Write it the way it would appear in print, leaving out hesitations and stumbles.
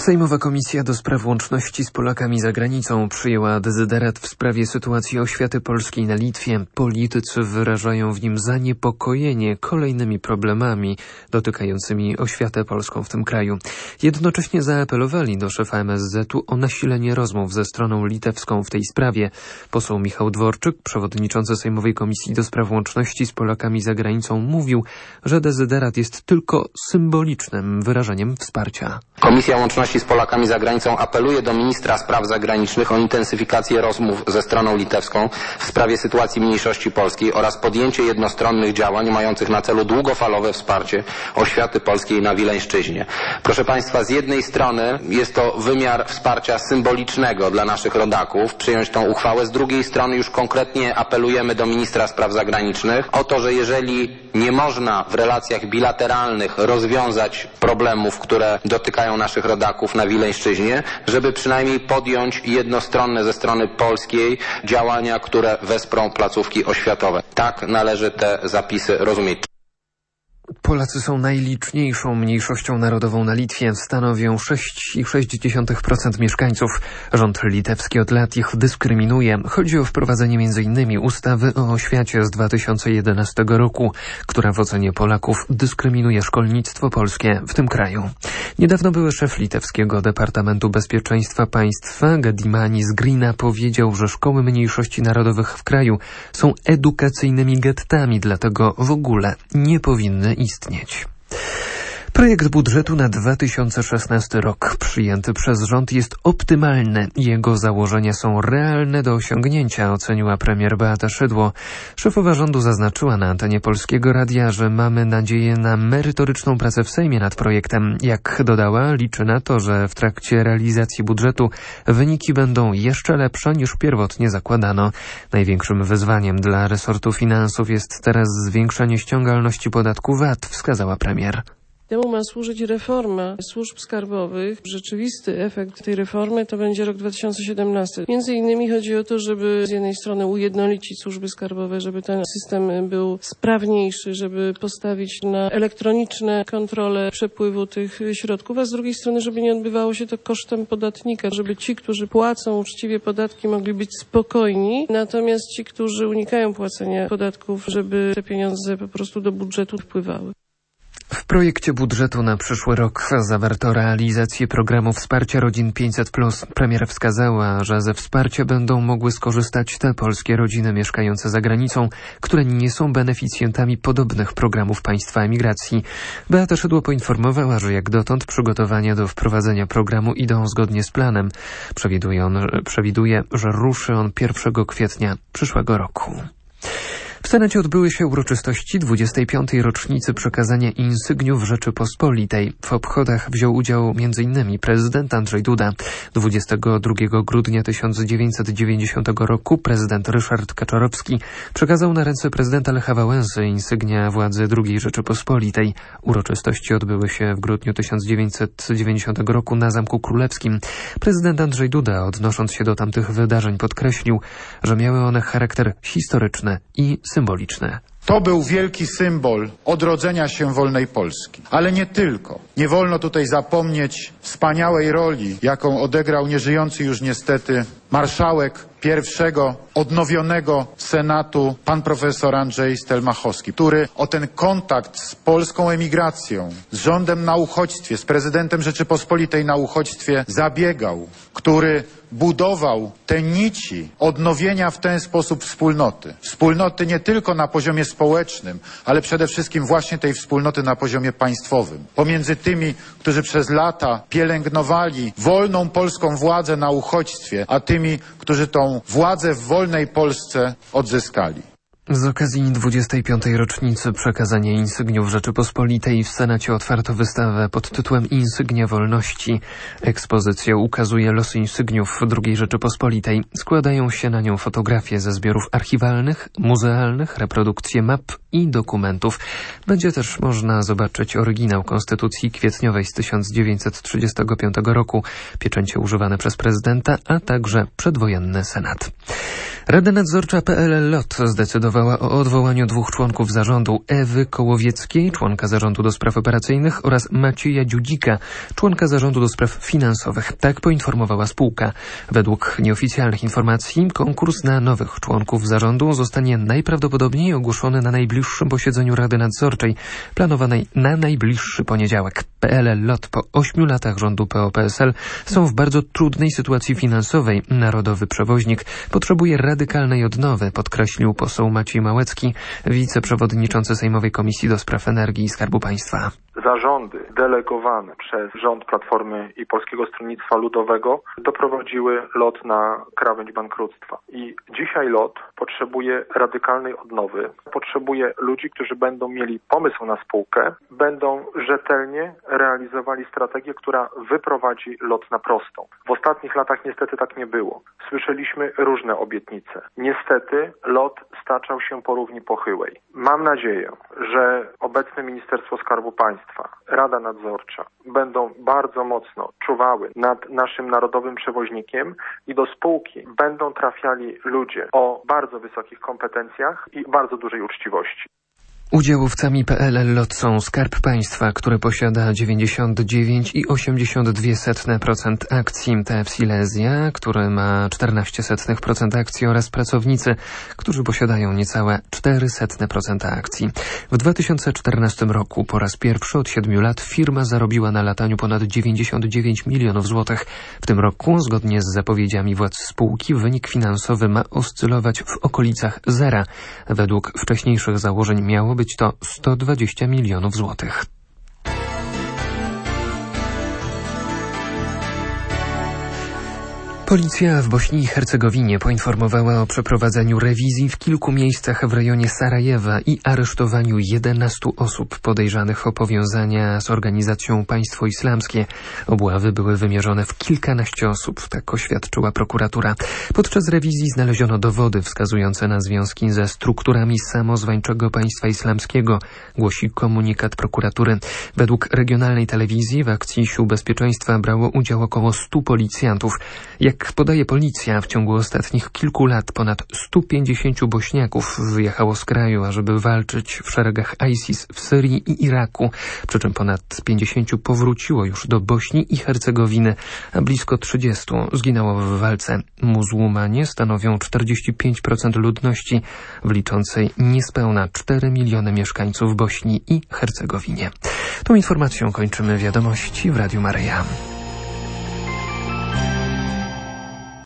Sejmowa Komisja do Spraw Łączności z Polakami za Granicą przyjęła dezyderat w sprawie sytuacji oświaty polskiej na Litwie. Politycy wyrażają w nim zaniepokojenie kolejnymi problemami dotykającymi oświatę polską w tym kraju. Jednocześnie zaapelowali do szefa MSZ-u o nasilenie rozmów ze stroną litewską w tej sprawie. Poseł Michał Dworczyk, przewodniczący Sejmowej Komisji do Spraw Łączności z Polakami za Granicą, mówił, że dezyderat jest tylko symbolicznym wyrażeniem wsparcia. Komisja Łączności z Polakami za Granicą apeluje do ministra spraw zagranicznych o intensyfikację rozmów ze stroną litewską w sprawie sytuacji mniejszości polskiej oraz podjęcie jednostronnych działań mających na celu długofalowe wsparcie oświaty polskiej na Wileńszczyźnie. Proszę Państwa, z jednej strony jest to wymiar wsparcia symbolicznego dla naszych rodaków, przyjąć tą uchwałę, z drugiej strony już konkretnie apelujemy do ministra spraw zagranicznych o to, że jeżeli nie można w relacjach bilateralnych rozwiązać problemów, które dotykają naszych rodaków na Wileńszczyźnie, żeby przynajmniej podjąć jednostronne ze strony polskiej działania, które wesprą placówki oświatowe. Tak należy te zapisy rozumieć. Polacy są najliczniejszą mniejszością narodową na Litwie. Stanowią 6,6% mieszkańców. Rząd litewski od lat ich dyskryminuje. Chodzi o wprowadzenie m.in. ustawy o oświacie z 2011 roku, która w ocenie Polaków dyskryminuje szkolnictwo polskie w tym kraju. Niedawno były szef litewskiego Departamentu Bezpieczeństwa Państwa Gedimanis Grina powiedział, że szkoły mniejszości narodowych w kraju są edukacyjnymi gettami, dlatego w ogóle nie powinny istnieć. Projekt budżetu na 2016 rok przyjęty przez rząd jest optymalny. Jego założenia są realne do osiągnięcia, oceniła premier Beata Szydło. Szefowa rządu zaznaczyła na antenie Polskiego Radia, że mamy nadzieję na merytoryczną pracę w Sejmie nad projektem. Jak dodała, liczy na to, że w trakcie realizacji budżetu wyniki będą jeszcze lepsze niż pierwotnie zakładano. Największym wyzwaniem dla resortu finansów jest teraz zwiększenie ściągalności podatku VAT, wskazała premier. Temu ma służyć reforma służb skarbowych. Rzeczywisty efekt tej reformy to będzie rok 2017. Między innymi chodzi o to, żeby z jednej strony ujednolicić służby skarbowe, żeby ten system był sprawniejszy, żeby postawić na elektroniczne kontrole przepływu tych środków, a z drugiej strony, żeby nie odbywało się to kosztem podatnika, żeby ci, którzy płacą uczciwie podatki, mogli być spokojni, natomiast ci, którzy unikają płacenia podatków, żeby te pieniądze po prostu do budżetu wpływały. W projekcie budżetu na przyszły rok zawarto realizację programu wsparcia rodzin 500+. Premier wskazała, że ze wsparcia będą mogły skorzystać te polskie rodziny mieszkające za granicą, które nie są beneficjentami podobnych programów państwa emigracji. Beata Szydło poinformowała, że jak dotąd przygotowania do wprowadzenia programu idą zgodnie z planem. Przewiduje, że ruszy on 1 kwietnia przyszłego roku. W Senacie odbyły się uroczystości 25. rocznicy przekazania insygniów Rzeczypospolitej. W obchodach wziął udział m.in. prezydent Andrzej Duda. 22 grudnia 1990 roku prezydent Ryszard Kaczorowski przekazał na ręce prezydenta Lecha Wałęsy insygnia władzy II Rzeczypospolitej. Uroczystości odbyły się w grudniu 1990 roku na Zamku Królewskim. Prezydent Andrzej Duda, odnosząc się do tamtych wydarzeń, podkreślił, że miały one charakter historyczny i symboliczne. To był wielki symbol odrodzenia się wolnej Polski. Ale nie tylko. Nie wolno tutaj zapomnieć wspaniałej roli, jaką odegrał nieżyjący już niestety marszałek pierwszego odnowionego Senatu, pan profesor Andrzej Stelmachowski, który o ten kontakt z polską emigracją, z rządem na uchodźstwie, z prezydentem Rzeczypospolitej na uchodźstwie zabiegał, który budował te nici odnowienia w ten sposób wspólnoty. Wspólnoty nie tylko na poziomie społecznym, ale przede wszystkim właśnie tej wspólnoty na poziomie państwowym. Pomiędzy tymi, którzy przez lata pielęgnowali wolną polską władzę na uchodźstwie, a tymi, którzy tą władzę w wolnej Polsce odzyskali. Z okazji 25. rocznicy przekazania insygniów Rzeczypospolitej w Senacie otwarto wystawę pod tytułem Insygnia Wolności. Ekspozycja ukazuje losy insygniów II Rzeczypospolitej. Składają się na nią fotografie ze zbiorów archiwalnych, muzealnych, reprodukcje map i dokumentów. Będzie też można zobaczyć oryginał Konstytucji kwietniowej z 1935 roku, pieczęcie używane przez prezydenta, a także przedwojenny Senat. Rada Nadzorcza PLL LOT zdecydowała o odwołaniu 2 członków zarządu: Ewy Kołowieckiej, członka zarządu do spraw operacyjnych, oraz Macieja Dziudzika, członka zarządu do spraw finansowych. Tak poinformowała spółka. Według nieoficjalnych informacji konkurs na nowych członków zarządu zostanie najprawdopodobniej ogłoszony na najbliższym posiedzeniu Rady Nadzorczej, planowanej na najbliższy poniedziałek. PLL LOT po 8 latach rządu PO-PSL są w bardzo trudnej sytuacji finansowej. Narodowy przewoźnik potrzebuje radykalnej odnowy, podkreślił poseł Maciej Małecki, wiceprzewodniczący Sejmowej Komisji do Spraw Energii i Skarbu Państwa. Zarządy delegowane przez rząd Platformy i Polskiego Stronnictwa Ludowego doprowadziły LOT na krawędź bankructwa. I dzisiaj LOT potrzebuje radykalnej odnowy, potrzebuje ludzi, którzy będą mieli pomysł na spółkę, będą rzetelnie realizowali strategię, która wyprowadzi LOT na prostą. W ostatnich latach niestety tak nie było. Słyszeliśmy różne obietnice. Niestety LOT staczał się po równi pochyłej. Mam nadzieję, że obecne Ministerstwo Skarbu Państwa, Rada Nadzorcza będą bardzo mocno czuwały nad naszym narodowym przewoźnikiem i do spółki będą trafiali ludzie o bardzo wysokich kompetencjach i bardzo dużej uczciwości. Udziałowcami PLL LOT są Skarb Państwa, który posiada 99,82% akcji, TF Silesia, który ma 0,14% akcji, oraz pracownicy, którzy posiadają niecałe 0,04% akcji. W 2014 roku po raz pierwszy od 7 lat firma zarobiła na lataniu ponad 99 milionów złotych. W tym roku, zgodnie z zapowiedziami władz spółki, wynik finansowy ma oscylować w okolicach zera. Według wcześniejszych założeń miało być to 120 milionów złotych. Policja w Bośni i Hercegowinie poinformowała o przeprowadzeniu rewizji w kilku miejscach w rejonie Sarajewa i aresztowaniu 11 osób podejrzanych o powiązania z organizacją Państwo Islamskie. Obławy były wymierzone w kilkanaście osób, tak oświadczyła prokuratura. Podczas rewizji znaleziono dowody wskazujące na związki ze strukturami samozwańczego Państwa Islamskiego, głosi komunikat prokuratury. Według regionalnej telewizji w akcji Sił Bezpieczeństwa brało udział około 100 policjantów. Jak podaje policja, w ciągu ostatnich kilku lat ponad 150 Bośniaków wyjechało z kraju, ażeby walczyć w szeregach ISIS w Syrii i Iraku, przy czym ponad 50 powróciło już do Bośni i Hercegowiny, a blisko 30 zginęło w walce. Muzułmanie stanowią 45% ludności, w liczącej niespełna 4 miliony mieszkańców Bośni i Hercegowinie. Tą informacją kończymy wiadomości w Radiu Maryja.